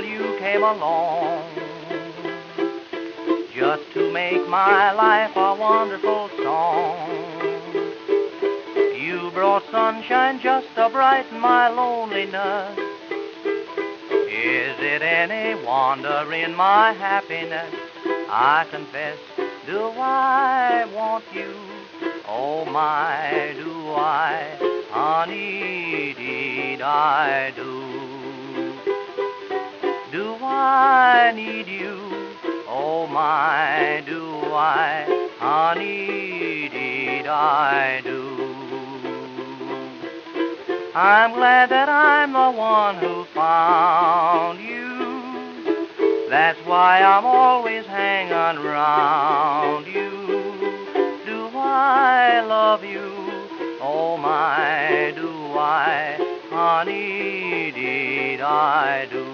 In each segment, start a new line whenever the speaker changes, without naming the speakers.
you came along, just to make my life a wonderful song. You brought sunshine just to brighten my loneliness. Is it any wonder in my happiness? I confess, do I want you? Oh my, do I, honey, deed I do. Do I need you? Oh my, do I, honey, deed I do. I'm glad that I'm the one who found you. That's why I'm always hanging around you. Do I love you? Oh my, do I, honey, deed I do.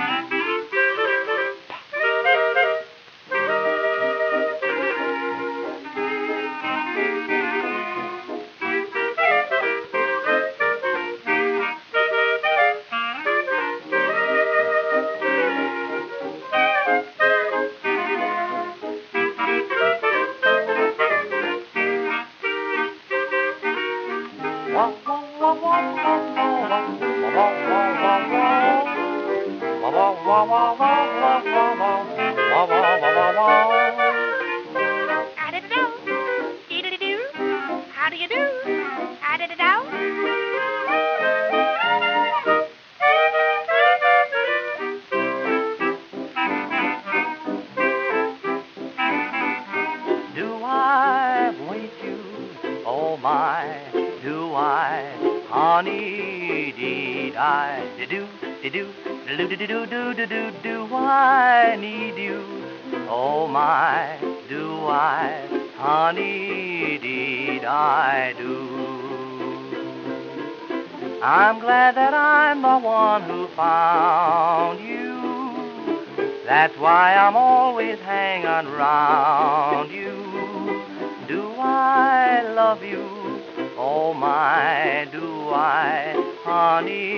How do you do? How did it out?
Do I wait you? Oh my, do I, honey, deed I do, do, do, do, do, do, do, do, do I need you? Oh my, do I, honey, deed I do. I'm glad that I'm the one who found you. That's why I'm always hanging around you. Do I love you? Oh my, do I, honey?